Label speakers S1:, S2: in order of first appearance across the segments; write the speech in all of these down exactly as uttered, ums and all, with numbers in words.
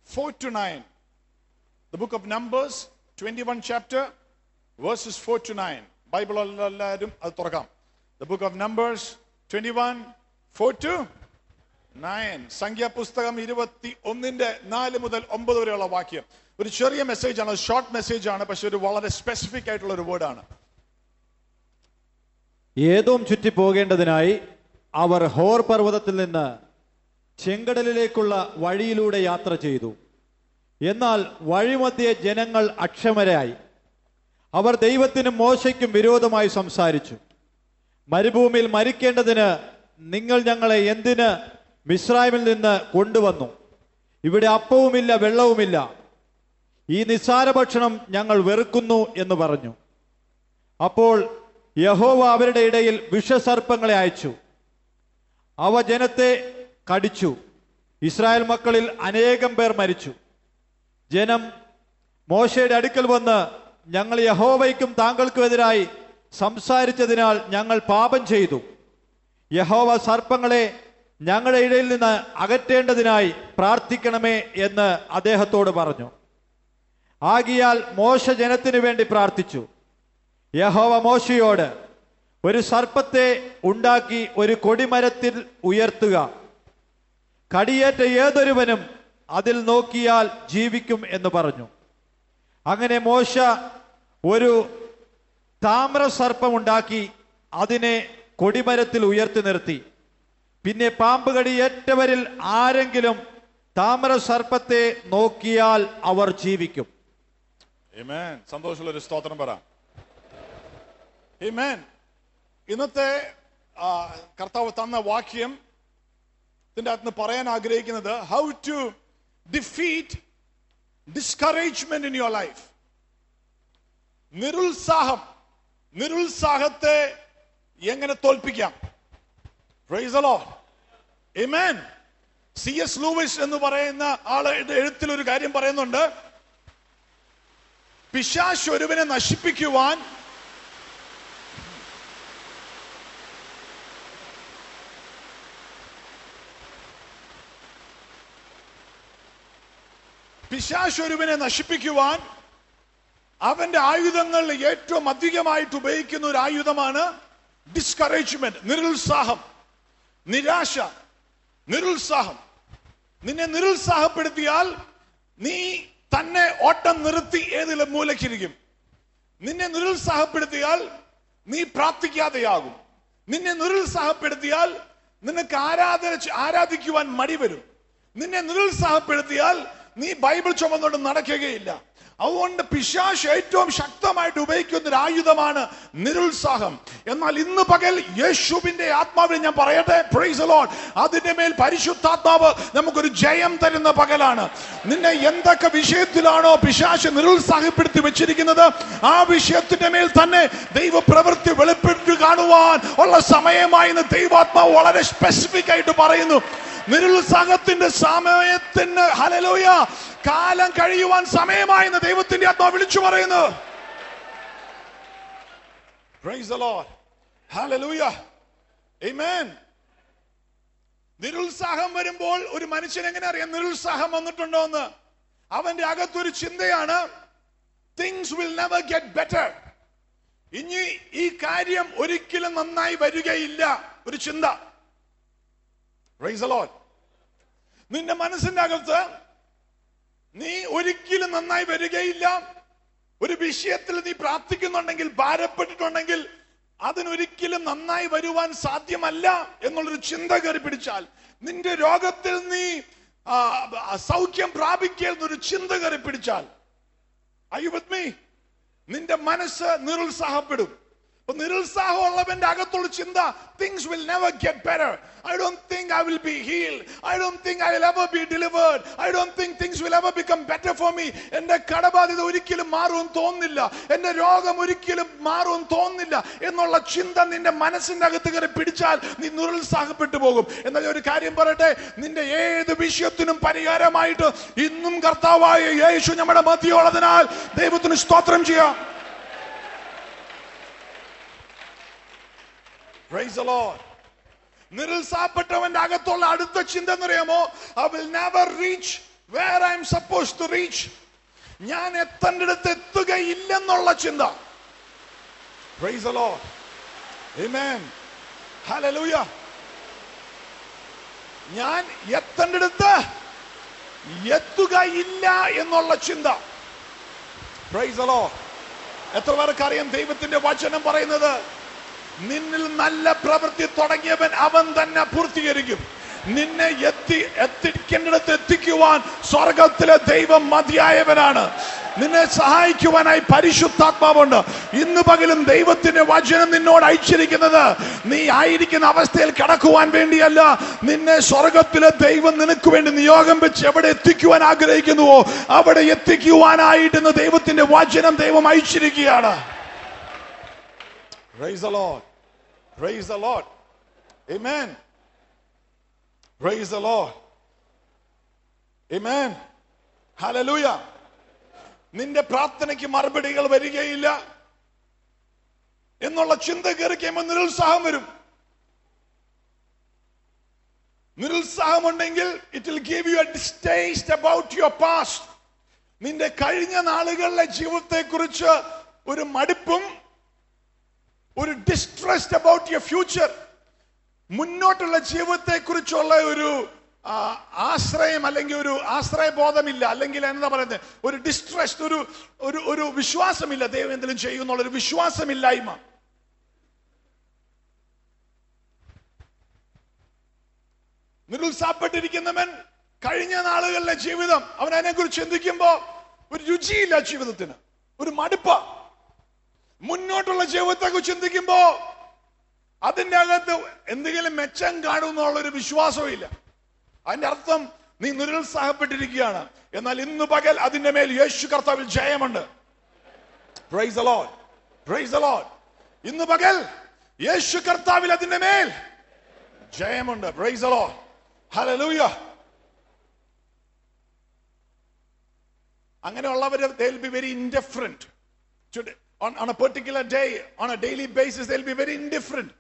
S1: four to nine. The book of Numbers, twenty-one chapter, verses four to nine. Bible എല്ലാവരും അത് തുറക്കാം. The book of Numbers, twenty-one, four to nine. സംഖ്യാപുസ്തകം ഇരുപത്തി ഒന്നിന്റെ നാല് മുതൽ ഒമ്പത് വരെയുള്ള വാക്യം. ഒരു ചെറിയ മെസ്സേജ് ആണ്, ഷോർട്ട് മെസ്സേജ് ആണ്, പക്ഷെ ഒരു വളരെ സ്പെസിഫിക് ആയിട്ടുള്ള ഒരു വേർഡാണ്.
S2: ഏദോം ചുറ്റി പോകേണ്ടതിനായി അവർ ഹോർ പർവ്വതത്തിൽ നിന്ന് ചെങ്കടലിലേക്കുള്ള വഴിയിലൂടെ യാത്ര ചെയ്തു. എന്നാൽ വഴിമധ്യേ ജനങ്ങൾ അക്ഷമരായി. അവർ ദൈവത്തിനും മോശയ്ക്കും വിരോധമായി സംസാരിച്ചു. മരുഭൂമിയിൽ മരിക്കേണ്ടതിന് നിങ്ങൾ ഞങ്ങളെ എന്തിന് മിസ്രൈമിൽ നിന്ന് കൊണ്ടുവന്നു? ഇവിടെ അപ്പവുമില്ല വെള്ളവുമില്ല. ഈ നിസ്സാര ഭക്ഷണം ഞങ്ങൾ വെറുക്കുന്നു എന്ന് പറഞ്ഞു. അപ്പോൾ യഹോവ അവരുടെ ഇടയിൽ വിഷസർപ്പങ്ങളെ അയച്ചു. അവ ജനത്തെ കടിച്ചു. ഇസ്രായേൽ മക്കളിൽ അനേകം പേർ മരിച്ചു. ജനം മോശയുടെ അടുക്കൽ വന്ന്, ഞങ്ങൾ യഹോവയ്ക്കും താങ്കൾക്കും എതിരായി സംസാരിച്ചതിനാൽ ഞങ്ങൾ പാപം ചെയ്തു. യഹോവ സർപ്പങ്ങളെ ഞങ്ങളുടെ ഇടയിൽ നിന്ന് അകറ്റേണ്ടതിനായി പ്രാർത്ഥിക്കണമേ എന്ന് അദ്ദേഹത്തോട് പറഞ്ഞു. ആകിയാൽ മോശ ജനത്തിനു വേണ്ടി പ്രാർത്ഥിച്ചു. യഹോവ മോശയോട്, ഒരു സർപ്പത്തെ ഉണ്ടാക്കി ഒരു കൊടിമരത്തിൽ ഉയർത്തുക. കടിയേറ്റ ഏതൊരുവനും അതിൽ നോക്കിയാൽ ജീവിക്കും എന്ന് പറഞ്ഞു. അങ്ങനെ മോശ ഒരു താമ്ര സർപ്പം ഉണ്ടാക്കി അതിനെ കൊടിമരത്തിൽ ഉയർത്തി നിർത്തി. പിന്നെ പാമ്പ് കടിയേറ്റവരിൽ ആരെങ്കിലും താമ്ര സർപ്പത്തെ നോക്കിയാൽ അവർ ജീവിക്കും.
S1: ആമേൻ. സന്തോഷമുള്ള ഒരു സ്തോത്രം പറ. ആമേൻ. ഇന്നത്തെ കർത്താവ് തന്ന വാക്യം ഇതിന്റെ അകത്ത് പറയാൻ ആഗ്രഹിക്കുന്നത്, how to defeat discouragement in your life. നിരുത്സാഹം, നിരുത്സാഹത്തെ എങ്ങനെ തോൽപ്പിക്കാം. Praise the Lord. ആമേൻ. സി എസ് ലൂയിസ് എന്ന് പറയുന്ന ആളുടെ എഴുത്തിൽ ഒരു കാര്യം പറയുന്നുണ്ട്. പിശാച് ഒരുവനെ നശിപ്പിക്കുവാൻ പിശാച് ഒരുവനെ നശിപ്പിക്കുവാൻ അവന്റെ ആയുധങ്ങളിൽ ഏറ്റവും അധികമായിട്ട് ഉപയോഗിക്കുന്ന ഒരു ആയുധമാണ് ഡിസ്കറേജ്മെന്റ്, നിരുത്സാഹം, നിരാശ, നിരുത്സാഹം. നിന്നെ നിരുത്സാഹപ്പെടുത്തിയാൽ നീ തന്നെ ഓട്ടം നിർത്തി ഏതിലും മൂലക്കിരിക്കും. നിന്നെ നിരുത്സാഹപ്പെടുത്തിയാൽ നീ പ്രാർത്ഥിക്കാതെയാകും. നിന്നെ നിരുത്സാഹപ്പെടുത്തിയാൽ നിനക്ക് ആരാധന ആരാധിക്കുവാൻ മടി വരും. നിന്നെ നിരുത്സാഹപ്പെടുത്തിയാൽ നീ ബൈബിൾ ചുമന്നുകൊണ്ട് നടക്കുകയില്ല. അതുകൊണ്ട് പിശാച് ഏറ്റവും ശക്തമായിട്ട് ഉപയോഗിക്കുന്ന ഒരു ആയുധമാണ് നിരുത്സാഹം. എന്നാൽ ഇന്ന് പകൽ യേശുവിന്റെ ആത്മാവിനെ ഞാൻ പറയട്ടെ, പ്രൈസ് ദി ലോർഡ്, അതിന്റെ മേൽ പരിശുദ്ധാത്മാവ് നമുക്കൊരു ജയം തരുന്ന പകലാണ്. നിന്നെ എന്തൊക്കെ വിഷയത്തിലാണോ പിശാച് നിരുത്സാഹപ്പെടുത്തി വെച്ചിരിക്കുന്നത്, ആ വിഷയത്തിന്റെ മേൽ തന്നെ ദൈവ പ്രവൃത്തി വെളിപ്പെടുത്തി കാണുവാൻ ഉള്ള സമയമായി എന്ന് ദൈവാത്മാവ് വളരെ സ്പെസിഫിക് ആയിട്ട് പറയുന്നു. നിരുത്സാഹത്തിന്റെ സമയത്തിന് ഹല്ലേലൂയ കാലം കഴിയുവാൻ സമയമായെന്ന് ദൈവത്തിന്റെ ആത്മാവ് വിളിച്ചു പറയുന്നു. Praise the Lord. ഹല്ലേലൂയ. ആമേൻ. നിരുത്സാഹം വരുമ്പോൾ ഒരു മനുഷ്യൻ എങ്ങനെ അറിയാം നിരുത്സാഹം വന്നിട്ടുണ്ടോ എന്ന്? അവന്റെ അകത്തൊരു ചിന്തയാണ്, things will never get better. ഇനി ഈ കാര്യം ഒരിക്കലും നന്നായി വരികയില്ല, ഒരു ചിന്ത. Praise the Lord. നിന്റെ മനസ്സിന്റെ അകത്ത് നീ ഒരിക്കലും നന്നായി വരികയില്ല, ഒരു വിഷയത്തിൽ നീ പ്രാർത്ഥിക്കുന്നുണ്ടെങ്കിൽ, ഭാരപ്പെട്ടിട്ടുണ്ടെങ്കിൽ അതിനൊരിക്കലും നന്നായി വരുവാൻ സാധ്യമല്ല എന്നുള്ളൊരു ചിന്ത കയറി പിടിച്ചാൽ, നിന്റെ രോഗത്തിൽ നീ സൗഖ്യം പ്രാപിക്കുന്നൊരു ചിന്ത കയറി പിടിച്ചാൽ, are you with me? നിന്റെ മനസ്സ് നിരുത്സാഹപ്പെടും. നിരുത്സാഹമുള്ളവന്റെ അകത്തുള്ള ചിന്ത, things will never get better. I don't think I will be healed. I don't think I will ever be delivered. I don't think things will ever become better for me. എന്റെ കടബാധ്യത ഒരിക്കലും മാറുമെന്ന് തോന്നുന്നില്ല, എന്റെ രോഗം ഒരിക്കലും മാറുമെന്ന് തോന്നുന്നില്ല എന്നുള്ള ചിന്ത നിന്റെ മനസ്സിന്റെ അകത്ത് കയറി പിടിച്ചാൽ നീ നിരുത്സാഹപ്പെട്ടു പോകും. എന്നാൽ ഒരു കാര്യം പറയട്ടെ, നിന്റെ ഏത് വിഷയത്തിനും പരിഹാരമായിട്ട് ഇന്നും കർത്താവായ യേശു നമ്മുടെ മധ്യയുള്ളതിനാൽ ദൈവത്തിന് സ്തോത്രം ചെയ്യാം. Praise the Lord. നിരുത്സാഹപ്പെട്ടവന്റെ അകത്തുള്ള അടുത്ത ചിന്ത എന്നറിയാമോ? I will never reach where I am supposed to reach. ഞാൻ എത്തേണ്ടിടത്ത് എത്തുകയില്ലെന്നുള്ള ചിന്ത. Praise the Lord. Amen. Hallelujah. ഞാൻ എത്തേണ്ടിടത്ത് എത്തുകയില്ല എന്നുള്ള ചിന്ത. Praise the Lord. എത്ര പേർക്ക് അറിയാം ദൈവത്തിന്റെ വചനം പറയുന്നത് നിന്നിൽ നല്ല പ്രവൃത്തി തുടങ്ങിയവൻ അവൻ തന്നെ പൂർത്തീകരിക്കും. നിന്നെ എത്തി എത്തിക്കേണ്ടിടത്ത് എത്തിക്കുവാൻ സ്വർഗത്തിലെ ദൈവം മതിയായവനാണ്. നിന്നെ സഹായിക്കുവാനായി പരിശുദ്ധാത്മാവുണ്ട്. ഇന്ന് പകലും ദൈവത്തിന്റെ വചനം നിന്നോട് അയച്ചിരിക്കുന്നത് നീ ആയിരിക്കുന്ന അവസ്ഥയിൽ കടക്കുവാൻ വേണ്ടിയല്ല. നിന്നെ സ്വർഗത്തിലെ ദൈവം നിനക്ക് വേണ്ടി നിയോഗം വെച്ച് എവിടെ എത്തിക്കുവാൻ ആഗ്രഹിക്കുന്നുവോ അവിടെ എത്തിക്കുവാനായിട്ട് ദൈവത്തിന്റെ വചനം ദൈവം അയച്ചിരിക്കുകയാണ്. Praise the Lord. Praise the Lord. Amen. Praise the Lord. Amen. Hallelujah. നിന്റെ പ്രാർത്ഥനയ്ക്ക് മറുപടികൾ വരികയില്ല എന്നുള്ള ചിന്ത കയറി കഴിയുമ്പോൾ നിരുത്സാഹം വരും. നിരുത്സാഹമുണ്ടെങ്കിൽ it will give you a distaste about your past. നിന്റെ കഴിഞ്ഞ നാളുകളിലെ ജീവിതത്തെ കുറിച്ച് ഒരു മടുപ്പും ഒരു distrust about your future. മുന്നോട്ടുള്ള ജീവിതത്തെ കുറിച്ചുള്ള ഒരു ആശ്രയം അല്ലെങ്കിൽ ഒരു ആശ്രയബോധമില്ല, അല്ലെങ്കിൽ എന്താ പറയുന്നത് ഒരു ഡിസ്ട്രസ്റ്റ്, ഒരു ഒരു ഒരു വിശ്വാസമില്ല. ദൈവം എന്തെങ്കിലും ചെയ്യുന്നുള്ളൊരു വിശ്വാസമില്ലായ്മ. നിരുത്സാഹപ്പെട്ടിരിക്കുന്നവൻ കഴിഞ്ഞ നാളുകളിലെ ജീവിതം അവൻ അതിനെ കുറിച്ച് ചിന്തിക്കുമ്പോ ഒരു രുചിയില്ല ജീവിതത്തിന്, ഒരു മടുപ്പ. മുന്നോട്ടുള്ള ജീവിതത്തെ കുറിച്ച് ചിന്തിക്കുമ്പോ അതിന്റെ അകത്ത് എന്തെങ്കിലും മെച്ചം കാണുമെന്നുള്ളൊരു വിശ്വാസവും ഇല്ല. അതിന്റെ അർത്ഥം നീ നിരുത്സാഹപ്പെട്ടിരിക്കുകയാണ്. എന്നാൽ ഇന്ന് പകൽ അതിന്റെ മേൽ യേശു കർത്താവിൽ ജയമുണ്ട്. Praise the Lord. Praise the Lord. ഇന്ന് പകൽ യേശു കർത്താവിൽ അതിന്റെ മേൽ ജയമുണ്ട്. Praise the Lord. Hallelujah. അങ്ങനെയുള്ളവര് they'll be very indifferent today on, on a particular day, on a daily basis they'll be very indifferent.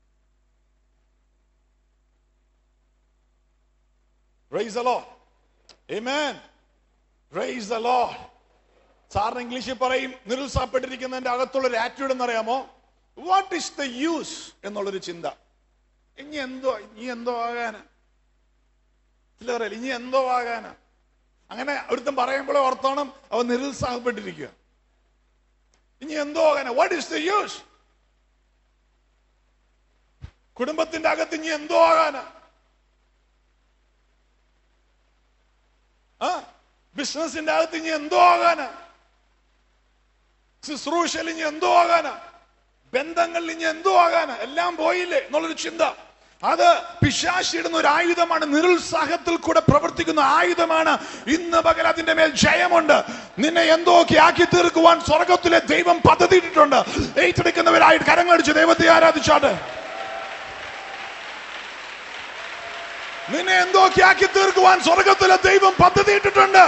S1: Praise the Lord. Amen. Praise the Lord. സാറിന് ഇംഗ്ലീഷിൽ പറയും നിരുത്സാഹപ്പെട്ടിരിക്കുന്നതിന്റെ അകത്തുള്ള ഒരു ആറ്റിറ്റ്യൂഡ് എന്നറിയാമോ? വാട്ട് ഈസ് ദ യൂസ് എന്നുള്ളൊരു ചിന്ത. ഇനി എന്തോ ഇനി എന്തോ ആകാനാ, ഇനി എന്തോ ആകാനാ. അങ്ങനെ ഒരുത്തം പറയുമ്പോഴേ ഓർത്തോണം അവൻ നിരുത്സാഹപ്പെട്ടിരിക്കുക. ഇനി എന്തോ ആകാനാ. What is the use? കുടുംബത്തിന്റെ അകത്ത് ഇനി എന്തോ ആകാനാ, ബിസിനസിന്റെ അകത്ത് ഇനി എന്തോ ആകാനാ, ശുശ്രൂഷയിൽ ഇനി എന്തോ ആകാനാ, ബന്ധങ്ങളിൽ ഇനി എന്തോ ആകാനാ, എല്ലാം പോയില്ലേ എന്നുള്ളൊരു ചിന്ത. അത് പിശാചിടുന്ന ഒരു ആയുധമാണ്, നിരുത്സാഹത്തിൽ കൂടെ പ്രവർത്തിക്കുന്ന ആയുധമാണ്. ഇന്ന് പകൽ അതിന്റെ മേൽ ജയമുണ്ട്. നിന്നെ എന്തോക്കെ ആക്കി തീർക്കുവാൻ സ്വർഗത്തിലെ ദൈവം പദ്ധതിയിട്ടിട്ടുണ്ട്. ഏറ്റെടുക്കുന്നവരായിട്ട് കരങ്ങളടിച്ച് ദൈവത്തെ ആരാധിച്ചാട്ട്. നിന്നെ എന്തൊക്കെ ആക്കി തീർക്കുവാൻ സ്വർഗത്തിലെ ദൈവം പദ്ധതിയിട്ടിട്ടുണ്ട്.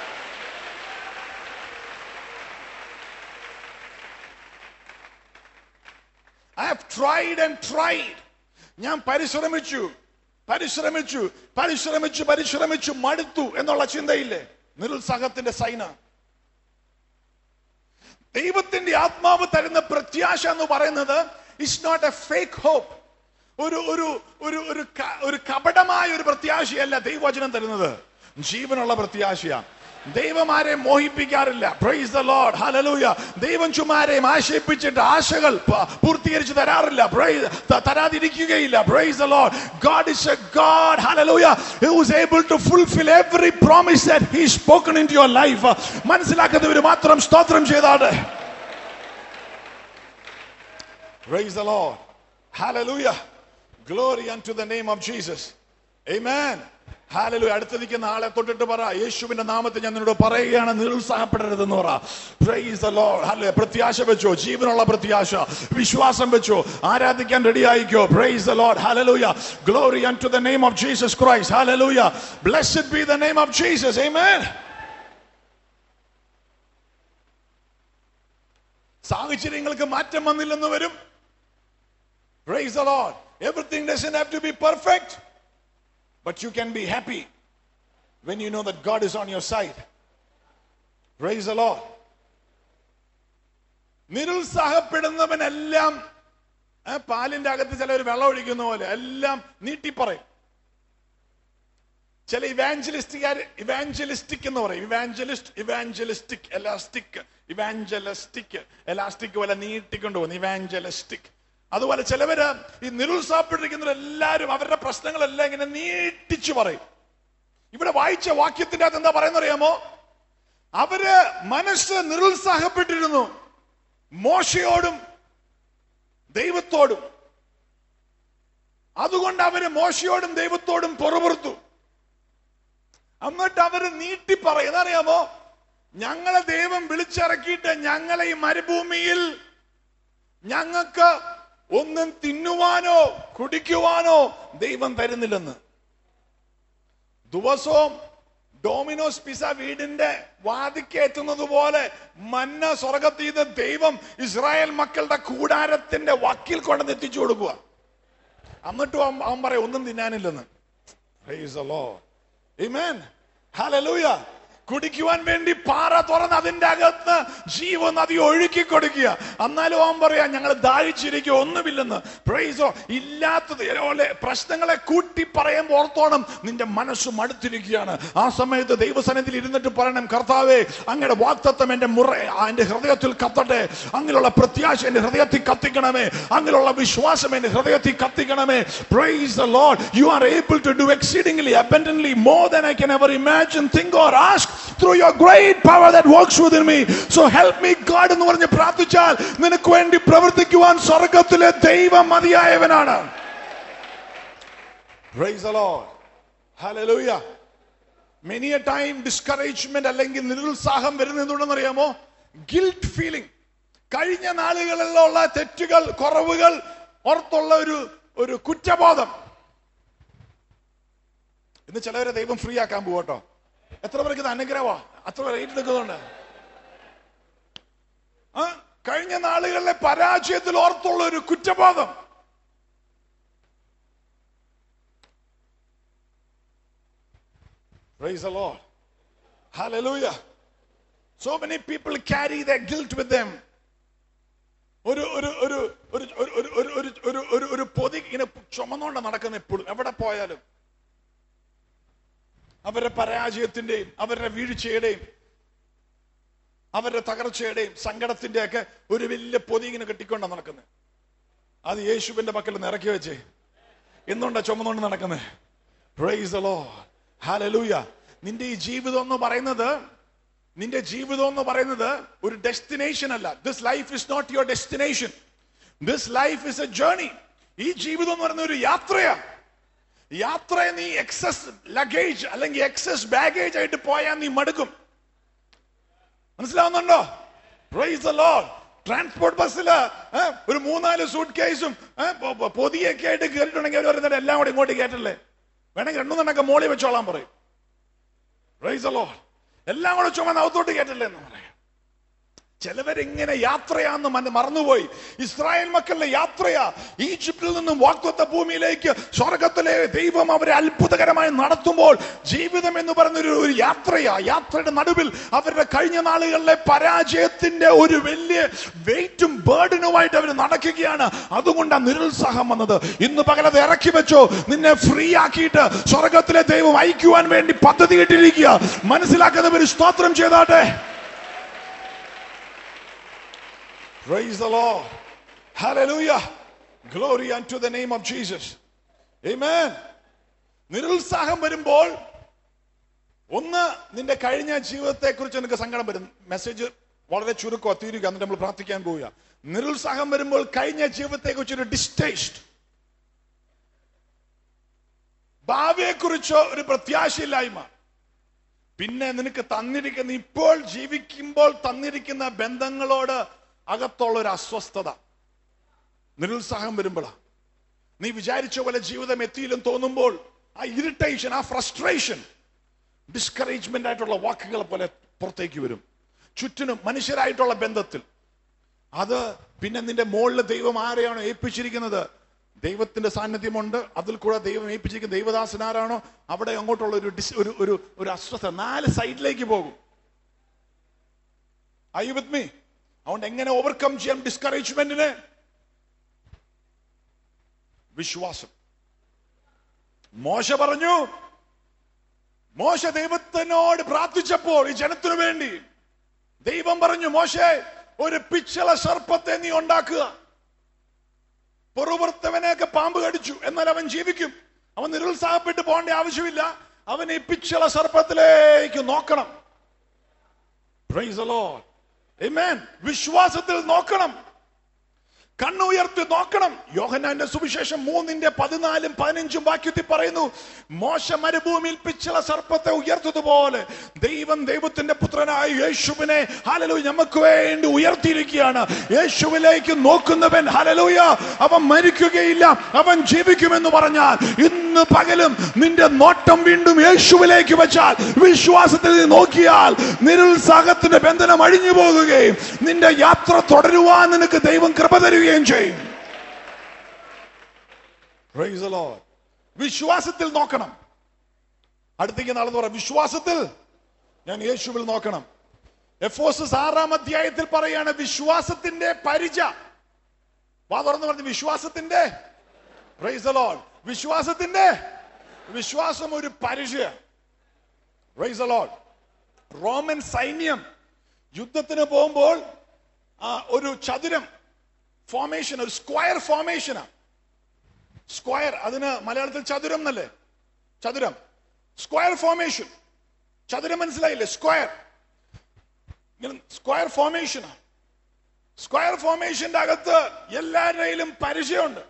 S1: I have tried and tried. ഞാൻ പരിശ്രമിച്ചു പരിശ്രമിച്ചു പരിശ്രമിച്ചു പരിശ്രമിച്ചു മടുത്തു എന്നുള്ള ചിന്തയില്ലേ നിരുത്സാഹത്തിന്റെ സൈന. ദൈവത്തിന്റെ ആത്മാവ് തരുന്ന പ്രത്യാശ എന്ന് പറയുന്നത് it's not a fake hope. ഒരു ഒരു ഒരു ഒരു കപടമായ ഒരു പ്രത്യാശയല്ല ദൈവവചനം തരുന്നത്, ജീവനുള്ള പ്രത്യാശയാണ്. ദൈവം ആരെയും മോഹിപ്പിക്കാറില്ല. Praise the Lord. Hallelujah. ദൈവം ചുമ്മാരെയും ആശയിപ്പിച്ചിട്ട് ആശകൾ പൂർത്തീകരിച്ച് തരാറില്ല, തരാതിരിക്കുകയില്ല. Praise the Lord. God is a God, hallelujah, who is able to fulfill every promise that he has spoken into your life. മനസ്സിലാക്കുന്നവർ മാത്രം സ്തോത്രം ചെയ്താട്ടെ. Praise the Lord. Hallelujah. Glory unto the name of Jesus. Amen. Hallelujah. അടുത്ത് നിൽക്കുന്ന ആളെ തൊട്ടിട്ട് പറ, യേശുവിന്റെ നാമത്തിൽ ഞാൻ നിന്നോട് പറയുകയാണ്, നിരുത്സാഹപ്പെടരുതെന്ന് പറ. Praise the Lord. Hallelujah. പ്രത്യാശ വെച്ചോ, ജീവനുള്ള പ്രത്യാശ, വിശ്വാസം വെച്ചോ, ആരാധിക്കാൻ റെഡി ആയിക്കോ. Praise the Lord. Hallelujah. Glory unto the name of Jesus Christ. Hallelujah. Blessed be the name of Jesus. Amen. സാഹചര്യങ്ങൾക്ക് മാറ്റം വന്നില്ലെന്ന് വരും. Praise the Lord. Everything doesn't have to be perfect, but you can be happy. when you know that God is on your side. Praise the Lord. നിരുത്സാഹപ്പെടുന്നവനെല്ലാം പാലിന്റെ അകത്ത് ചിലർ വെള്ളം ഒഴിക്കുന്ന പോലെ എല്ലാം നീട്ടിപ്പറയും. ചില ഇവാഞ്ചലിസ്റ്റുകാർ ഇവാഞ്ചലിസ്റ്റിക് എന്ന് പറയും. Evangelist evangelistic elastic evangelistic elastic പോലെ നീട്ടിക്കൊണ്ടു പോകുന്നു. ഇവാഞ്ചലിസ്റ്റിക്. അതുപോലെ ചിലവര് ഈ നിരുത്സാഹപ്പെട്ടിരിക്കുന്നവരെല്ലാരും അവരുടെ പ്രശ്നങ്ങളെല്ലാം ഇങ്ങനെ നീട്ടിച്ചു പറയും. ഇവിടെ വായിച്ച വാക്യത്തിന്റെ അകത്ത് എന്താ പറയുന്ന അറിയാമോ? അവര് മനസ്സ് നിരുത്സാഹപ്പെട്ടിരുന്നു മോശയോടും ദൈവത്തോടും. അതുകൊണ്ട് അവര് മോശയോടും ദൈവത്തോടും പൊറുപുറത്തു. എന്നിട്ട് അവര് നീട്ടി പറയുന്ന അറിയാമോ? ഞങ്ങളെ ദൈവം വിളിച്ചിറക്കിയിട്ട് ഞങ്ങളെ ഈ മരുഭൂമിയിൽ ഞങ്ങൾക്ക് ഒന്നും തിന്നുവാനോ കുടിക്കുവാനോ ദൈവം തരുന്നില്ലെന്ന്. ദിവസവും ഡോമിനോസ് പിസ വീടിന്റെ വാതിക്ക് എത്തുന്നത് പോലെ മന്ന സ്വർഗത്തിൽ നിന്ന് ദൈവം ഇസ്രായേൽ മക്കളുടെ കൂടാരത്തിന്റെ വക്കിൽ കൊണ്ടെന്ന് എത്തിച്ചു കൊടുക്കുക. എന്നിട്ടും അവൻ പറയും ഒന്നും തിന്നാനില്ലെന്ന്. Praise the Lord. Amen. Hallelujah. കുടിക്കുവാൻ വേണ്ടി പാറ തുറന്ന് അതിന്റെ അകത്ത് ജീവനദി ഒഴുക്കി കൊടുക്കുക. എന്നാലും അവൻ പറയാ ഞങ്ങൾ ദാഹിച്ചിരിക്കുക ഒന്നുമില്ലെന്ന്. പ്രൈസോ ഇല്ലാത്തത് പ്രശ്നങ്ങളെ കൂട്ടി പറയുമ്പോൾ ഓർത്തോണം നിന്റെ മനസ്സ് മടുത്തിരിക്കുകയാണ്. ആ സമയത്ത് ദൈവസന്നിധിയിൽ ഇരുന്നിട്ട് പറയണം, കർത്താവേ അങ്ങയുടെ വാഗ്ദത്തം എന്റെ മുറ എന്റെ ഹൃദയത്തിൽ കത്തട്ടെ. അങ്ങനെയുള്ള പ്രത്യാശ എന്റെ ഹൃദയത്തിൽ കത്തിക്കണമേ. അങ്ങനെയുള്ള വിശ്വാസം എന്റെ ഹൃദയത്തിൽ കത്തിക്കണമേ. Praise the Lord. You are able to do exceedingly abundantly more than I can ever imagine, think or ask through your great power that works within me. So help me God എന്ന് പറഞ്ഞ് പ്രാർത്ഥിച്ചാൽ നിനക്ക് വേണ്ടി പ്രവർത്തിക്കുവാൻ സ്വർഗ്ഗത്തിലെ ദൈവം മതിയായവനാണ്. Praise the Lord. Hallelujah. Many a time discouragement അല്ലെങ്കിൽ നിരുത്സാഹം വരുന്നത് എന്തുകൊണ്ടെന്ന് അറിയാമോ? Guilt feeling. കഴിഞ്ഞ നാളുകളിലുള്ള തെറ്റുകൾ കുറവുകൾ ഓർത്തുള്ള ഒരു ഒരു കുറ്റബോധം. ഇന്ന് ചിലവരെ ദൈവം ഫ്രീ ആക്കാൻ പോകട്ടോ. എത്ര പേർക്ക് ഇത് അനുഗ്രഹമാ? അത്ര പേര് ഏറ്റെടുക്കുന്നുണ്ട്. ആ കഴിഞ്ഞ നാളുകളിലെ പരാജയത്തിൽ ഓർത്തുള്ള ഒരു കുറ്റബോധം. Praise the Lord. Hallelujah. So many people carry their guilt with them. ഒരു ഒരു ഒരു ഒരു ഒരു ഒരു ഒരു ഒരു ഒരു പൊതി ഇങ്ങനെ ചുമന്നുകൊണ്ട് നടക്കുന്ന എപ്പോഴും എവിടെ പോയാലും അവരുടെ പരാജയത്തിന്റെയും അവരുടെ വീഴ്ചയുടെയും അവരുടെ തകർച്ചയുടെയും സങ്കടത്തിന്റെ ഒക്കെ ഒരു വലിയ പൊതി ഇങ്ങനെ കെട്ടിക്കൊണ്ടാണ് നടക്കുന്നത്. അത് യേശുവിന്റെ പക്കൽ നിന്ന് ഇറക്കി വെച്ചേ എന്നുകൊണ്ടാ ചുമന്നുകൊണ്ട് നടക്കുന്നത്. Praise the Lord. Hallelujah. നിന്റെ ഈ ജീവിതം എന്ന് പറയുന്നത് നിന്റെ ജീവിതം എന്ന് പറയുന്നത് ഒരു ഡെസ്റ്റിനേഷൻ അല്ല. This life is not your destination. This life is a journey. ഈ ജീവിതം എന്ന് പറയുന്ന ഒരു യാത്രയാ. യാത്രയെ നീ എക്സസ് ലഗേജ് അല്ലെങ്കിൽ എക്സസ് ബാഗേജ് ആയിട്ട് പോയാൽ നീ മടുക്കും. മനസ്സിലാവുന്നുണ്ടോ? Price the Lord. ട്രാൻസ്പോർട്ട് ബസ്സില് ഒരു മൂന്നാല് സൂട്ട് കേസും പൊതിയൊക്കെ ആയിട്ട് കയറിയിട്ടുണ്ടെങ്കിൽ അവർ പറയുന്നത് എല്ലാം കൂടെ ഇങ്ങോട്ട് കയറ്റല്ലേ, വേണമെങ്കിൽ രണ്ടുമൂന്നെണ്ണൊക്കെ മോളി വെച്ചോളാൻ പറയും. Praise the Lord. എല്ലാം കൂടെ ചുമന്ന് അകത്തോട്ട് കയറ്റല്ലേ എന്ന് പറയാം. ചിലവരിങ്ങനെ യാത്രയാന്ന് മറന്നുപോയി. ഇസ്രായേൽ മക്കളുടെ യാത്രയാ. ഈജിപ്തിൽ നിന്നും വാഗ്ദത്ത ഭൂമിയിലേക്ക് സ്വർഗത്തിലെ ദൈവം അവരെ അത്ഭുതകരമായി നടത്തുമ്പോൾ ജീവിതം എന്ന് പറയുന്ന ഒരു യാത്രയാ. യാത്രയുടെ നടുവിൽ അവരുടെ കഴിഞ്ഞ നാളുകളിലെ പരാജയത്തിന്റെ ഒരു വലിയ വെയിറ്റും ബേർഡനുമായിട്ട് അവർ നടക്കുകയാണ്. അതുകൊണ്ടാണ് നിരുത്സാഹം വന്നത്. ഇന്ന് പകലത് ഇറക്കി വെച്ചോ. നിന്നെ ഫ്രീ ആക്കിയിട്ട് സ്വർഗത്തിലെ ദൈവം അയക്കുവാൻ വേണ്ടി പദ്ധതി ഇട്ടിരിക്കുക. മനസ്സിലാക്കുന്നവർ സ്തോത്രം ചെയ്താട്ടെ. Praise the Lord. Hallelujah. Glory unto the name of Jesus. Amen. നിരുത്സാഹം വരുമ്പോൾ ഒന്ന് നിന്റെ കഴിഞ്ഞ ജീവിതത്തെ കുറിച്ച് നിനക്ക് സങ്കടം വരും. മെസ്സേജ് വളരെ ചുരുക്കോ തീരുക, എന്നിട്ട് നമ്മൾ പ്രാർത്ഥിക്കാൻ പോവുക. നിരുത്സാഹം വരുമ്പോൾ കഴിഞ്ഞ ജീവിതത്തെ കുറിച്ച് ഒരു ഡിസ്റ്റേസ്റ്റ്, ഭാവിയെ കുറിച്ചോ ഒരു പ്രത്യാശയില്ലായ്മ, പിന്നെ നിനക്ക് തന്നിരിക്കുന്ന ഇപ്പോൾ ജീവിക്കുമ്പോൾ തന്നിരിക്കുന്ന ബന്ധങ്ങളോട് അകത്തുള്ള ഒരു അസ്വസ്ഥത. നിരുത്സാഹം വരുമ്പോഴാണ്. നീ വിചാരിച്ച പോലെ ജീവിതം എത്തിയില്ലെന്ന് തോന്നുമ്പോൾ ആ ഇറിറ്റേഷൻ, ആ ഫ്രസ്ട്രേഷൻ, ഡിസ്കറേജ്മെന്റ് ആയിട്ടുള്ള വാക്കുകൾ പോലെ പുറത്തേക്ക് വരും. ചുറ്റിനും മനുഷ്യരായിട്ടുള്ള ബന്ധത്തിൽ അത് പിന്നെ നിന്റെ മുകളിൽ ദൈവം ആരെയാണോ ഏൽപ്പിച്ചിരിക്കുന്നത് ദൈവത്തിന്റെ സാന്നിധ്യമുണ്ട്. അതിൽ കൂടെ ദൈവം ഏൽപ്പിച്ചിരിക്കുന്ന ദൈവദാസൻ ആരാണോ അവിടെ അങ്ങോട്ടുള്ള ഒരു ഡിസ് ഒരു ഒരു ഒരു അസ്വസ്ഥ നാല് സൈഡിലേക്ക് പോകും. Are you with me? അതുകൊണ്ട് എങ്ങനെ ഓവർകം ചെയ്യാം ഡിസ്കറേജ്മെന്റിനെ? വിശ്വാസം. മോശ പറഞ്ഞു, മോശ ദൈവത്തിനോട് പ്രാർത്ഥിച്ചപ്പോൾ ഈ ജനത്തിനു വേണ്ടി ദൈവം പറഞ്ഞു, മോശേ ഒരു പിച്ചള സർപ്പത്തെ നീ ഉണ്ടാക്കുക. പുറവർത്തവനെയൊക്കെ പാമ്പ് കടിച്ചു, എന്നാൽ അവൻ ജീവിക്കും. അവൻ നിരുത്സാഹപ്പെട്ട് പോകേണ്ട ആവശ്യമില്ല. അവൻ ഈ പിച്ചള സർപ്പത്തിലേക്ക് നോക്കണം. Praise the Lord. Amen. വിശ്വാസത്തിൽ നോക്കണം, കണ്ണുയർത്തി നോക്കണം. യോഹന്നാന്റെ സുവിശേഷം മൂന്നിന്റെ പതിനാലും പതിനഞ്ചും വാക്യത്തിൽ പറയുന്നു, മോശ മരുഭൂമിയിൽ പിച്ചള സർപ്പത്തെ ഉയർത്തതുപോലെ ദൈവം ദൈവത്തിന്റെ പുത്രനായ യേശുവിനെ ഹല്ലേലൂയ നമുക്ക് വേണ്ടി ഉയർത്തിയിരിക്കുകയാണ്. യേശുവിലേക്ക് നോക്കുന്നവൻ ഹല്ലേലൂയ അവൻ മരിക്കുകയില്ല, അവൻ ജീവിക്കുമെന്ന് പറഞ്ഞാൽ ഇന്ന് പകലും നിന്റെ നോട്ടം വീണ്ടും യേശുവിലേക്ക് വെച്ചാൽ, വിശ്വാസത്തിൽ നോക്കിയാൽ നിരുത്സാഹത്തിന്റെ ബന്ധനം അഴിഞ്ഞു പോകുകയും നിന്റെ യാത്ര തുടരുവാൻ നിനക്ക് ദൈവം കൃപ തരുകയും ചെയ്യും. Praise the Lord. വിശ്വാസത്തിൽ നോക്കണം. അടുത്തേക്ക് നാളെന്ന് പറയാം, വിശ്വാസത്തിൽ ഞാൻ യേശുവിൽ നോക്കണം. എഫോസസ് ആറാം അധ്യായത്തിൽ പറയാണ് വിശ്വാസത്തിന്റെ പരിച. വാ തുറന്ന് പറഞ്ഞു, വിശ്വാസത്തിന്റെ. Praise the Lord. വിശ്വാസത്തിന്റെ വിശ്വാസം ഒരു പരിചയ. Praise the Lord. റോമൻ സൈന്യം യുദ്ധത്തിന് പോകുമ്പോൾ ഒരു ചതുരം ഫോർമേഷൻ, ഒരു സ്ക്വയർ ഫോർമേഷനാ. സ്ക്വയർ, അതിന് മലയാളത്തിൽ ചതുരം എന്നല്ലേ? ചതുരം, സ്ക്വയർ ഫോർമേഷൻ. ചതുരം മനസ്സിലായില്ലേ? സ്ക്വയർ, സ്ക്വയർ ഫോർമേഷനാ. സ്ക്വയർ ഫോർമേഷന്റെ അകത്ത് എല്ലാവരുടെയിലും പരിചയമുണ്ട്.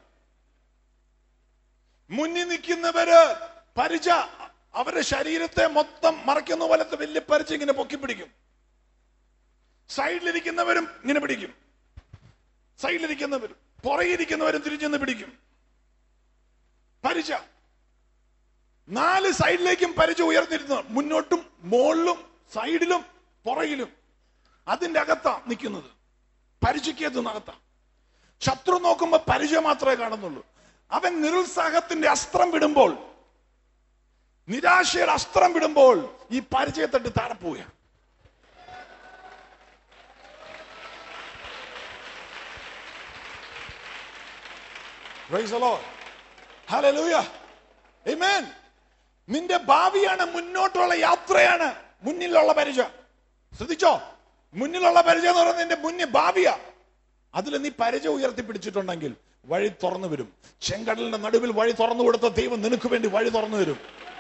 S1: മുന്നിൽ നിൽക്കുന്നവര് പരിച അവരുടെ ശരീരത്തെ മൊത്തം മറയ്ക്കുന്ന പോലത്തെ വലിയ പരിച ഇങ്ങനെ പൊക്കി പിടിക്കും. സൈഡിലിരിക്കുന്നവരും ഇങ്ങനെ പിടിക്കും, സൈഡിലിരിക്കുന്നവരും പുറകിരിക്കുന്നവരും തിരിച്ചെന്ന് പിടിക്കും. പരിച നാല് സൈഡിലേക്കും പരിച ഉയർന്നിരുന്നു, മുന്നോട്ടും മുകളിലും സൈഡിലും പുറകിലും. അതിന്റെ അകത്താ നിൽക്കുന്നത്, പരിചയ്ക്കകത്താ. ശത്രു നോക്കുമ്പോ പരിചയ മാത്രമേ കാണുന്നുള്ളൂ. അവൻ നിരുത്സാഹത്തിന്റെ അസ്ത്രം വിടുമ്പോൾ, നിരാശയുടെ അസ്ത്രം വിടുമ്പോൾ ഈ പരിചയത്തട്ട് താഴെ പോവുക. Praise the Lord. Hallelujah. Amen. നിന്റെ ഭാവിയാണ്, മുന്നോട്ടുള്ള യാത്രയാണ് മുന്നിലുള്ള പരിചയം. ശ്രദ്ധിച്ചോ, മുന്നിലുള്ള പരിചയം എന്ന് പറയുന്നത് നിന്റെ മുന്നിൽ ഭാവിയാ. അതിൽ നീ പരിചയം ഉയർത്തി പിടിച്ചിട്ടുണ്ടെങ്കിൽ വഴി തുറന്നു വരും. ചെങ്കടലിന്റെ നടുവിൽ വഴി തുറന്നു കൊടുത്ത ദൈവം നിനക്ക് വേണ്ടി വഴി തുറന്നു വരും.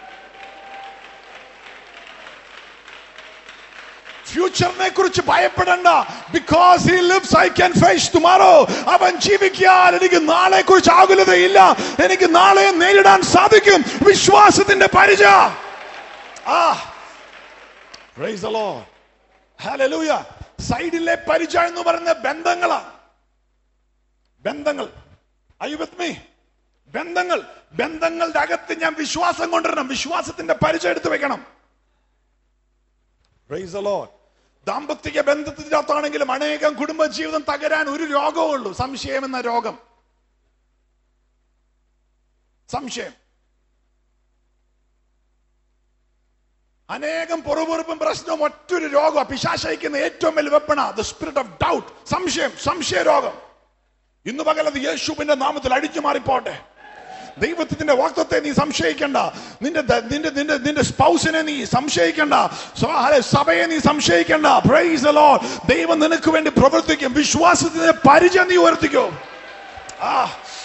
S1: ഫ്യൂച്ചറിനെ കുറിച്ച് ഭയപ്പെടണ്ട. Because he lives I can face tomorrow. അവൻ ജീവിക്കാൻ എനിക്ക് നാളെ കുറിച്ച് ആകുലതയില്ല, എനിക്ക് നാളെ നേരിടാൻ സാധിക്കും. വിശ്വാസത്തിന്റെ പരിചയം. ആ പ്രൈസ് ദി ലോർഡ്. ഹല്ലേലൂയ. സൈഡിലെ പരിചയം എന്ന് പറയുന്ന ബന്ധങ്ങളാ. ബന്ധങ്ങൾ. Are you with me? ബന്ധങ്ങൾ. ബന്ധങ്ങളുടെ അകത്ത് ഞാൻ വിശ്വാസം കൊണ്ടുവരണം. വിശ്വാസത്തിന്റെ പരിചയം എടുത്തു വെക്കണം. Praise the Lord. ദാമ്പത്തിക ബന്ധത്തിനകത്താണെങ്കിലും അനേകം കുടുംബജീവിതം തകരാൻ ഒരു രോഗമേ ഉള്ളൂ, സംശയം എന്ന രോഗം. സംശയം. അനേകം പൊറുപൊറുപ്പും പ്രശ്നവും ഒറ്റൊരു രോഗം. പിശാചിക്കുന്ന ഏറ്റവും വലിയ വെപ്പണ ദ സ്പിരിറ്റ് ഓഫ് ഡൗട്ട്. സംശയം, സംശയ രോഗം. ഇന്ന് പകലത് യേശുവിന്റെ നാമത്തിൽ അടിച്ചു മാറിപ്പോട്ടെ. ദൈവത്തിന്റെ വാഗ്ദത്തത്തെ നീ സംശയിക്കണ്ട. നിന്റെ നിന്റെ നിന്റെ നിന്റെ സ്പൗസിനെ നീ സംശയിക്കണ്ട. സഭയെ നീ സംശയിക്കണ്ട. Price the Lord. ദൈവം നിനക്ക് വേണ്ടി പ്രവർത്തിക്കും. വിശ്വാസത്തിന്റെ പരിചയം നീ ഉയർത്തിക്കോ. ആ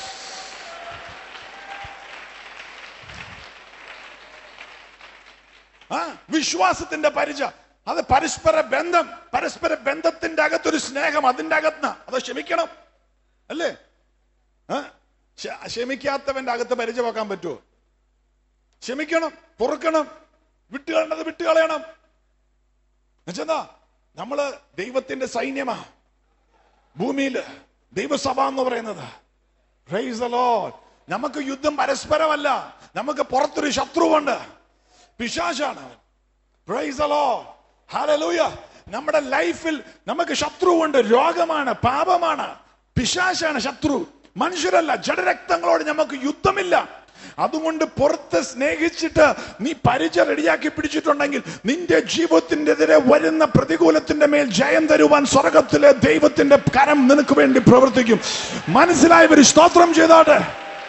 S1: ആ വിശ്വാസത്തിന്റെ പരിചയം, അത് പരസ്പര ബന്ധം. പരസ്പര ബന്ധത്തിന്റെ അകത്തൊരു സ്നേഹം, അതിന്റെ അകത്ത് അത് ക്ഷമിക്കണം അല്ലേ? ക്ഷമിക്കാത്തവന്റെ അകത്ത് പരിചയം വെക്കാൻ പറ്റുമോ? ക്ഷമിക്കണം, പൊറുക്കണം, വിട്ടുകളേണ്ടത് വിട്ടുകളയണം. എന്നുവെച്ചാ നമ്മള് ദൈവത്തിന്റെ സൈന്യമാ ഭൂമിയില്, ദൈവസഭ എന്ന് പറയുന്നത്. Praise the Lord. നമുക്ക് യുദ്ധം പരസ്പരമല്ല, നമുക്ക് പുറത്തൊരു ശത്രുവുണ്ട്, പിശാചാണ്. Praise the Lord. ഹല്ലേലൂയ. നമ്മുടെ ലൈഫിൽ നമുക്ക് ശത്രുവുണ്ട്. രോഗമാണ്, പാപമാണ്, പിശാചാണ് ശത്രു. മനുഷ്യരല്ല, ജഡരക്തങ്ങളോട് നമുക്ക് യുദ്ധമില്ല. അതുകൊണ്ട് പുറത്ത് സ്നേഹിച്ചിട്ട് നീ പരിചയ റെഡിയാക്കി പിടിച്ചിട്ടുണ്ടെങ്കിൽ നിന്റെ ജീവിതത്തിനെതിരെ വരുന്ന പ്രതികൂലത്തിന്റെ മേൽ ജയം തരുവാൻ സ്വർഗത്തിലെ ദൈവത്തിന്റെ കരം നിനക്ക് വേണ്ടി പ്രവർത്തിക്കും. മനസ്സിലായവർ സ്തോത്രം ചെയ്താട്ടെ.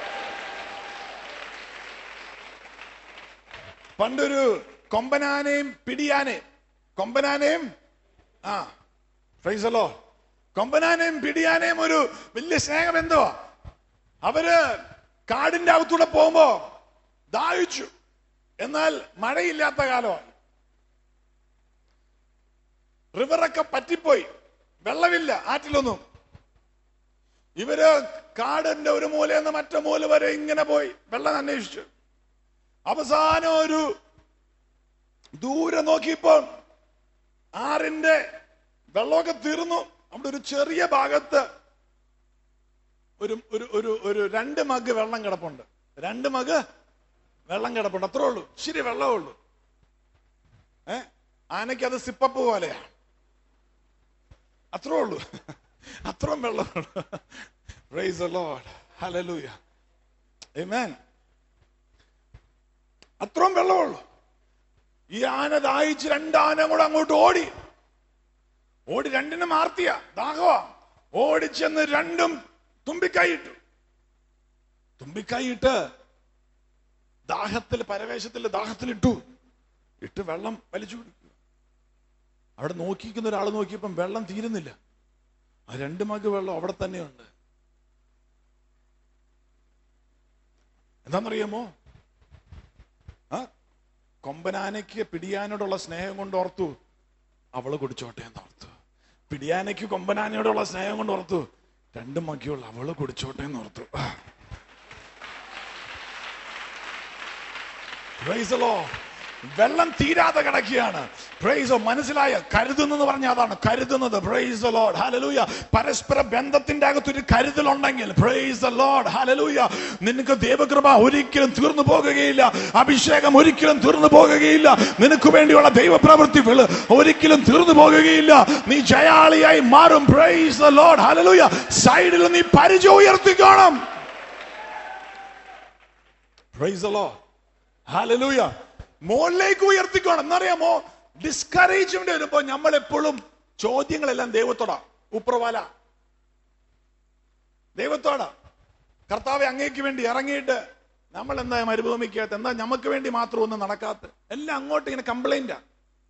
S1: പണ്ടൊരു കൊമ്പനാനെയും പിടിയാനെയും കൊമ്പനാനെയും ആ പ്രൈസ് ദി ലോർഡ് കൊമ്പനാനെയും പിടിയാനെയും ഒരു വലിയ സ്നേഹം എന്തോ. അവര് കാടിന്റെ അകത്തൂടെ പോകുമ്പോ ദാഹിച്ചു. എന്നാൽ മഴയില്ലാത്ത കാലമാണ്. റിവറൊക്കെ പറ്റിപ്പോയി, വെള്ളമില്ല ആറ്റിലൊന്നും. ഇവര് കാടിന്റെ ഒരു മൂലയെന്ന് മറ്റേ മൂല വരെ ഇങ്ങനെ പോയി വെള്ളം അന്വേഷിച്ചു. അവസാനം ഒരു ദൂരെ നോക്കിയപ്പോ ആറിന്റെ വെള്ളമൊക്കെ തീർന്നു. അവിടെ ഒരു ചെറിയ ഭാഗത്ത് ഒരു ഒരു ഒരു ഒരു രണ്ട് മഗ് വെള്ളം കിടപ്പുണ്ട്. രണ്ട് മഗ് വെള്ളം കിടപ്പുണ്ട്, അത്രേ ഉള്ളൂ. ശരി, വെള്ളമേ ഉള്ളൂ. ഏ ആനയ്ക്ക് അത് സിപ്പപ്പ് പോലെയാ, അത്രേ ഉള്ളൂ. അത്രയും വെള്ളമുള്ളൂ. പ്രൈസ് ദി ലോർഡ്, ഹല്ലേലൂയ, ആമേൻ. അത്രയും വെള്ളമുള്ളൂ. ഈ ആന ദാഹിച്ച് രണ്ടാന കൂടെ അങ്ങോട്ട് ഓടി ഓടി രണ്ടിനും ആർത്തിയ ദാഹവാ. ഓടിച്ചെന്ന് രണ്ടും തുമ്പിക്കായിട്ട് തുമ്പിക്കായിട്ട് ദാഹത്തിൽ പരവേശത്തിൽ ദാഹത്തിലിട്ടു ഇട്ട് വെള്ളം വലിച്ചു കുടിക്കുക. അവിടെ നോക്കിക്കുന്ന ഒരാൾ നോക്കിയപ്പം വെള്ളം തീരുന്നില്ല. ആ രണ്ട് മഗ് വെള്ളം അവിടെ തന്നെയുണ്ട്. എന്താണെന്നറിയാമോ? ആ കൊമ്പനാനയ്ക്ക് പിടിയാനോടുള്ള സ്നേഹം കൊണ്ട് ഓർത്തു അവള് കുടിച്ചോട്ടെ എന്ന് ഓർത്തു. പിടിയാനയ്ക്ക് കൊമ്പനാനയോടുള്ള സ്നേഹം കൊണ്ട് ഓർത്തു രണ്ടും മഗ്യുള്ള അവള് കുടിച്ചോട്ടെ എന്ന് ഓർത്തു. Praise the Lord. വെള്ളം തീരാതെ കിടക്കുകയാണ്. പ്രൈസ്. മനസ്സിലായ? കരുതുന്നത് പറഞ്ഞാൽ അതാണ് കരുതുന്നത്. പ്രൈസ് ദി ലോർഡ്, ഹല്ലേലൂയ. പരസ്പര ബന്ധത്തിന്റെ അകത്തൊരു കരുതലുണ്ടെങ്കിൽ പ്രൈസ് ദി ലോർഡ്, ഹല്ലേലൂയ, നിനക്ക് ദൈവകൃപ ഒരിക്കലും തീർന്നു പോകുകയില്ല. അഭിഷേകം ഒരിക്കലും തീർന്നു പോകുകയില്ല. നിനക്ക് വേണ്ടിയുള്ള ദൈവപ്രവൃത്തി ഒരിക്കലും തീർന്നു പോകുകയില്ല. നീ ജയാളിയായി മാറും. പ്രൈസ് ദി ലോർഡ്, ഹല്ലേലൂയ. സൈഡിൽ നീ പരിചയം ഉയർത്തിക്കണം. പ്രൈസ് ദി ലോർഡ്, ഹല്ലേലൂയ. മുകളിലേക്ക് ഉയർത്തിക്കണം. എന്നറിയാമോ? ഡിസ്കറേജ്മെന്റ് വരുമ്പോ നമ്മൾ എപ്പോഴും ചോദ്യങ്ങളെല്ലാം ദൈവത്തോടാ. ഉപ്രവാല ദൈവത്തോടാ. കർത്താവെ, അങ്ങേക്ക് വേണ്ടി ഇറങ്ങിയിട്ട് നമ്മൾ എന്താ മരുഭൂമിക്കകത്ത്, എന്താ നമുക്ക് വേണ്ടി മാത്രം ഒന്നും നടക്കാത്ത, എല്ലാം അങ്ങോട്ട് ഇങ്ങനെ കംപ്ലൈന്റാ.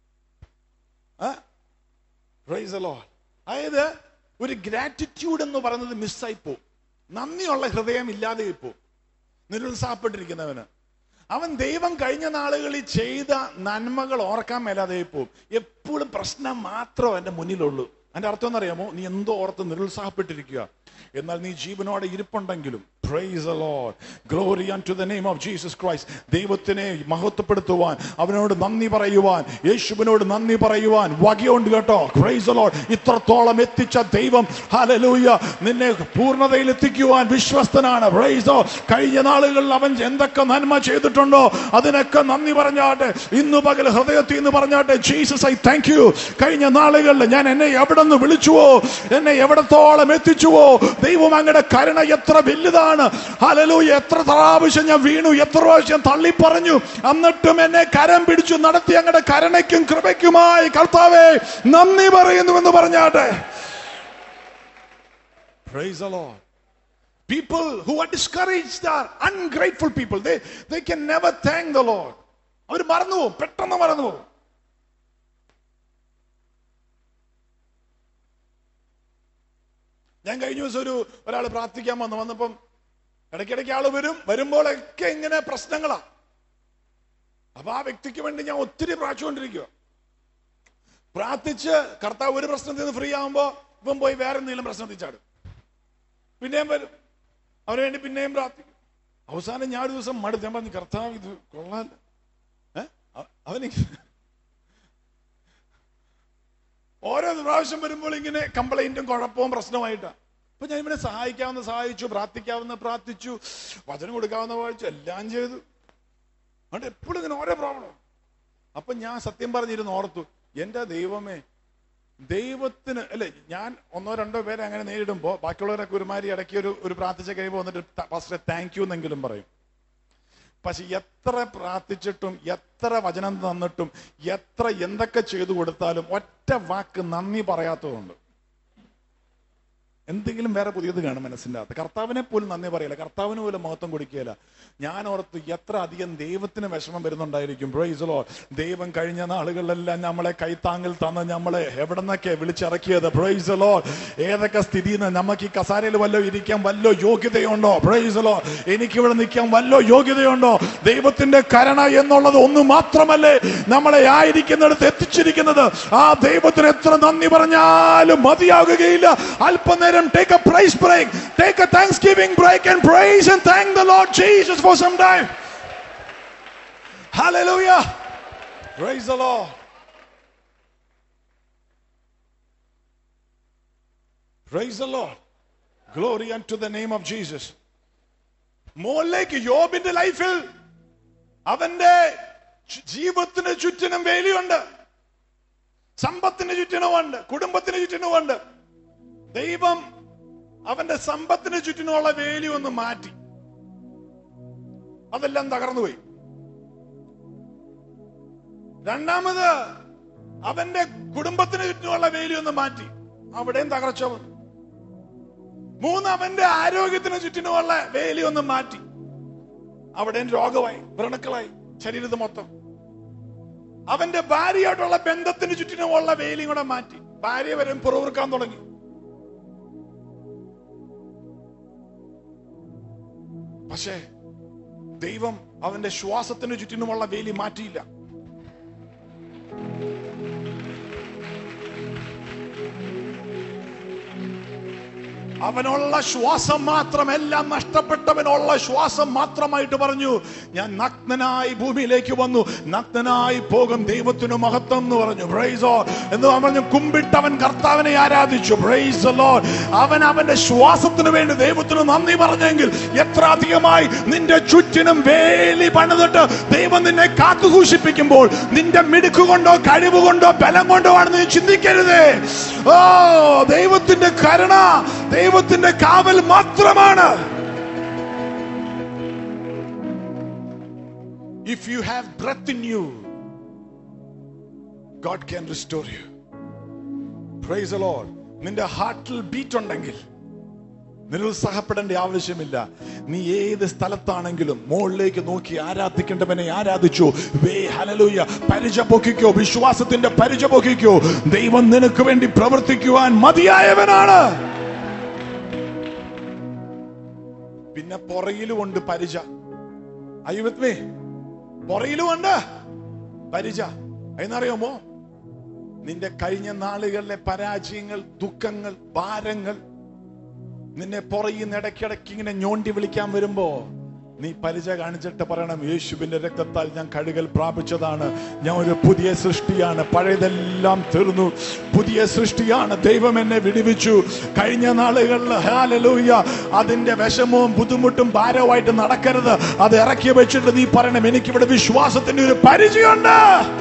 S1: Price the Lord. അതായത് ഒരു ഗ്രാറ്റിറ്റ്യൂഡ് എന്ന് പറയുന്നത് മിസ്സായി പോവും. നന്ദിയുള്ള ഹൃദയം ഇല്ലാതെ പോവും നിരുത്സാഹപ്പെട്ടിരിക്കുന്നവന്. അവൻ ദൈവം കഴിഞ്ഞ നാളുകളിൽ ചെയ്ത നന്മകൾ ഓർക്കാൻ മേലാതെ പോവും. എപ്പോഴും പ്രശ്നം മാത്രം എന്റെ മുന്നിലുള്ളൂ. അതിന്റെ അർത്ഥം എന്നറിയാമോ? നീ എന്തോ ഓർത്ത് നിരുത്സാഹപ്പെട്ടിരിക്കുക. എന്നാൽ നീ ജീവനോടെ ഇരിപ്പുണ്ടെങ്കിലും praise the Lord, glory unto the name of Jesus Christ. ദൈവത്തിനെ മഹത്വപ്പെടുത്തുവാൻ, അവനോട് നന്ദി പറയുവാൻ, യേശുവിനോട് നന്ദി പറയുവാൻ വകയുണ്ട് കേട്ടോ. Praise the Lord. ഇത്രത്തോളം എത്തിച്ച ദൈവം, ഹല്ലേലൂയ, നിന്നെ പൂർണ്ണതയിൽ എത്തിക്കുവാൻ വിശ്വസ്തനാണ്. Praise the Lord. കഴിഞ്ഞ നാളുകളിൽ അവൻ എന്തൊക്കെ നന്മ ചെയ്തിട്ടുണ്ടോ അതിനൊക്കെ നന്ദി പറഞ്ഞാട്ടെ. ഇന്ന് പകൽ ഹൃദയത്തിൽ നിന്ന് പറഞ്ഞാട്ടെ, ജീസസ് ഐ താങ്ക് യു. കഴിഞ്ഞ നാളുകളിൽ ഞാൻ എന്നെ എവിടെ നിന്ന് വിളിച്ചുവോ, എന്നെ എവിടത്തോളം എത്തിച്ചുവോ, ദൈവം അങ്ങയുടെ കരുണ എത്ര വലുതാണ്. ഹല്ലേലൂയ. എത്ര പ്രാവശ്യം ഞാൻ വീണു, എത്ര പ്രാവശ്യം തള്ളി പറഞ്ഞു, എന്നിട്ടും എന്നെ കരം പിടിച്ചു നടത്തി അങ്ങയുടെ കരുണയ്ക്കും കൃപയ്ക്കുമായി കർത്താവേ നന്ദി പറയുന്നുവെന്ന് പറഞ്ഞാട്ടെ. Praise the Lord. People who are discouraged are ungrateful people. They they can never thank the Lord. അവർ മറന്നുപോകും, പെട്ടെന്ന് മറന്നുപോകും. ഞാൻ കഴിഞ്ഞ ദിവസം ഒരു ഒരാൾ പ്രാർത്ഥിക്കാൻ വന്നു. വന്നപ്പം ഇടയ്ക്കിടയ്ക്ക് ആള് വരും. വരുമ്പോഴൊക്കെ ഇങ്ങനെ പ്രശ്നങ്ങളാ. അപ്പൊ ആ വ്യക്തിക്ക് വേണ്ടി ഞാൻ ഒത്തിരി പ്രാർത്ഥിച്ചുകൊണ്ടിരിക്കുക. പ്രാർത്ഥിച്ച് കർത്താവ് ഒരു പ്രശ്നത്തിൽ നിന്ന് ഫ്രീ ആകുമ്പോ ഇപ്പം പോയി വേറെ എന്തെങ്കിലും പ്രശ്നത്തിൽ ചാടും. പിന്നെയും വരും, അവന് വേണ്ടി പിന്നെയും പ്രാർത്ഥിക്കും. അവസാനം ഞാൻ ഒരു ദിവസം മടുത്ത് ഞാൻ പറഞ്ഞു, കർത്താവ് ഇത് കൊള്ളാല്ല. ഏഹ് അവന് ഓരോ പ്രാവശ്യം വരുമ്പോൾ ഇങ്ങനെ കംപ്ലൈന്റും കുഴപ്പവും പ്രശ്നമായിട്ടാ. അപ്പൊ ഞാൻ ഇവനെ സഹായിക്കാവുന്ന സഹായിച്ചു, പ്രാർത്ഥിക്കാവുന്ന പ്രാർത്ഥിച്ചു, വചനം കൊടുക്കാവുന്ന വായിച്ചു, എല്ലാം ചെയ്തു. അതുകൊണ്ട് എപ്പോഴും ഇങ്ങനെ ഓരോ പ്രോബ്ലം. അപ്പൊ ഞാൻ സത്യം പറഞ്ഞിരുന്നു ഓർത്തു, എന്റെ ദൈവമേ, ദൈവത്തിന് അല്ലെ, ഞാൻ ഒന്നോ രണ്ടോ പേരെ അങ്ങനെ നേരിടുമ്പോ ബാക്കിയുള്ളവരൊക്കെ ഒരുമാതിരി ഇടയ്ക്ക് ഒരു ഒരു പ്രാർത്ഥിച്ച കഴിയുമ്പോൾ വന്നിട്ട് പാസ്റ്ററെ താങ്ക് യു എന്നെങ്കിലും പറയും. പക്ഷെ എത്ര പ്രാർത്ഥിച്ചിട്ടും എത്ര വചനം തന്നിട്ടും എത്ര എന്തൊക്കെ ചെയ്തു കൊടുത്താലും ഒറ്റ വാക്ക് നന്ദി പറയാത്തതുകൊണ്ട് എന്തെങ്കിലും വേറെ പുതിയത് കാണും മനസ്സിൻ്റെ അകത്ത്. കർത്താവിനെ പോലും നന്ദി പറയില്ല, കർത്താവിന് പോലും മഹത്വം കൊടുക്കുകയില്ല. ഞാൻ ഓർത്ത് എത്ര അധികം ദൈവത്തിന് വിഷമം വരുന്നുണ്ടായിരിക്കും. Price the Lord. ദൈവം കഴിഞ്ഞ നാളുകളിലെല്ലാം നമ്മളെ കൈത്താങ്ങിൽ തന്ന് നമ്മളെ എവിടെ നിന്നൊക്കെ വിളിച്ചിറക്കിയത്. Price the Lord. ഏതൊക്കെ സ്ഥിതിയിൽ നിന്ന് നമുക്ക് ഈ കസാരയിൽ വല്ലോ ഇരിക്കാൻ വല്ലോ യോഗ്യതയുണ്ടോ? Price the Lord. എനിക്കിവിടെ നിൽക്കാൻ വല്ലോ യോഗ്യതയുണ്ടോ? ദൈവത്തിന്റെ കരുണ എന്നുള്ളത് ഒന്ന് മാത്രമല്ലേ നമ്മളെ ആയിരിക്കുന്നിടത്ത് എത്തിച്ചിരിക്കുന്നത്. ആ ദൈവത്തിന് എത്ര നന്ദി പറഞ്ഞാലും മതിയാകുകയില്ല. അല്പനേരം take a praise break, take a thanksgiving break and praise and thank the Lord Jesus for some time. Hallelujah. Praise the Lord. Praise the Lord. Glory unto the name of Jesus. മോളിലേക്ക് യോബിന്റെ ലൈഫിൽ അവന്റെ ജീവിതത്തിന് ചുറ്റിനും വേലിയുണ്ട്, സമ്പത്തിന് ചുറ്റിനുമുണ്ട്, കുടുംബത്തിന് ചുറ്റിനുമുണ്ട്. ദൈവം അവന്റെ സമ്പത്തിന് ചുറ്റിനുള്ള വേലി ഒന്ന് മാറ്റി, അതെല്ലാം തകർന്നുപോയി. രണ്ടാമത് അവന്റെ കുടുംബത്തിന് ചുറ്റിനുള്ള വേലി ഒന്ന് മാറ്റി, അവിടെയും തകർച്ച വന്നു. മൂന്ന് അവന്റെ ആരോഗ്യത്തിന് ചുറ്റിനുമുള്ള വേലി ഒന്ന് മാറ്റി, അവിടെയും രോഗമായി, വ്രണക്കളായി ശരീരത്ത് മൊത്തം. അവന്റെ ഭാര്യയായിട്ടുള്ള ബന്ധത്തിന് ചുറ്റിനുമുള്ള വേലിയും കൂടെ മാറ്റി, ഭാര്യ വരും പുറവുറുക്കാൻ തുടങ്ങി. പക്ഷേ ദൈവം അവന്റെ ശ്വാസത്തിന് ചുറ്റിനുമുള്ള വേലി മാറ്റിയില്ല. അവനുള്ള ശ്വാസം മാത്രം, എല്ലാം നഷ്ടപ്പെട്ടവനുള്ള ശ്വാസം മാത്രമായിട്ട് പറഞ്ഞു, ഞാൻ നഗ്നനായി ഭൂമിയിലേക്ക് വന്നു, നഗ്നനായി പോകും, ദൈവത്തിന് മഹത്വം എന്ന് പറഞ്ഞു. പ്രൈസ് ദി ലോർഡ് എന്ന് പറഞ്ഞു. കുമ്പിട്ടവൻ കർത്താവിനെ ആരാധിച്ചു. Praise the Lord. അവൻ അവന്റെ ശ്വാസത്തിന് വേണ്ടി ദൈവത്തിന് നന്ദി പറഞ്ഞെങ്കിൽ എത്ര അധികമായി നിന്റെ ചുറ്റിനും വേലി പണിതിട്ട് ദൈവം നിന്നെ കാത്തുസൂക്ഷിപ്പിക്കുമ്പോൾ നിന്റെ മിടുക്ക് കൊണ്ടോ കഴിവ് കൊണ്ടോ ബലം കൊണ്ടോ ആണെന്ന് നീ ചിന്തിക്കരുതേ. ഓ, ദൈവത്തിന്റെ കരുണ, ദൈവത്തിന്റെ കാവൽ മാത്രമാണ്. If you have breath in you, God can restore you. Praise the Lord. നിന്റെ ഹാർട്ടിൽ ബീറ്റ് ഉണ്ടെങ്കിൽ നിരുത്സാഹപ്പെടേണ്ട ആവശ്യമില്ല. നീ ഏത് സ്ഥലത്താണെങ്കിലും മുകളിലേക്ക് നോക്കി ആരാധിക്കേണ്ടവനെ ആരാധിച്ചു. ഹല്ലേലൂയ. പരിച പൊക്കിക്കോ, വിശ്വാസത്തിന്റെ പരിച പൊക്കിക്കോ. ദൈവം നിനക്ക് വേണ്ടി പ്രവർത്തിക്കുവാൻ മതിയായവനാണ്. പിന്നെ പുറയിലുമുണ്ട് പരിച. Are you with me? പുറയിലുമുണ്ട് പരിച. എന്നറിയാമോ? നിന്റെ കഴിഞ്ഞ നാളുകളിലെ പരാജയങ്ങൾ, ദുഃഖങ്ങൾ, ഭാരങ്ങൾ നിന്നെ പുറയിൽ നിന്ന് ഇടയ്ക്കിടയ്ക്ക് ഇങ്ങനെ ഞോണ്ടി വിളിക്കാൻ വരുമ്പോ നീ പരിച കാണിച്ചിട്ട് പറയണം, യേശുവിന്റെ രക്തത്താൽ ഞാൻ കഴുകൽ പ്രാപിച്ചതാണ്, ഞാൻ ഒരു പുതിയ സൃഷ്ടിയാണ്, പഴയതെല്ലാം തീർന്നു, പുതിയ സൃഷ്ടിയാണ്, ദൈവം എന്നെ വിടുവിച്ചു. കഴിഞ്ഞ നാളുകളിൽ ഹല്ലേലൂയ അതിന്റെ വിഷമവും ബുദ്ധിമുട്ടും ഭാരവുമായിട്ട് നടക്കരുത്. അത് ഇറക്കി വെച്ചിട്ട് നീ പറയണം, എനിക്കിവിടെ വിശ്വാസത്തിന്റെ ഒരു പരിചയമുണ്ട്.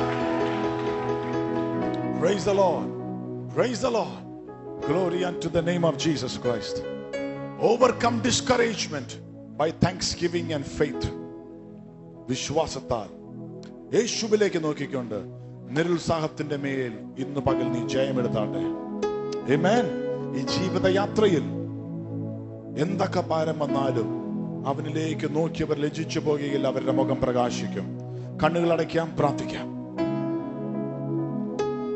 S1: Praise the Lord. Praise the Lord. Glory unto the name of Jesus Christ. Overcome discouragement by thanksgiving and faith. വിശ്വാസത്താൽ യേശുവിലേക്ക് നോക്കിക്കൊണ്ട് നിരുത്സാഹത്തിന്റെ മേൽ ഇന്ന് പകൽ നീ ജയമെടുത്താട്ടെ. ആമേൻ. ഈ ജീവിതയാത്രയിൽ എന്തൊക്കെ ഭാരം വന്നാലും അവനിലേക്ക് നോക്കിയവർ ലജ്ജിച്ചു പോകുകയില്ല, അവരുടെ മുഖം പ്രകാശിക്കും. കണ്ണുകൾ അടയ്ക്കാം, പ്രാർത്ഥിക്കാം.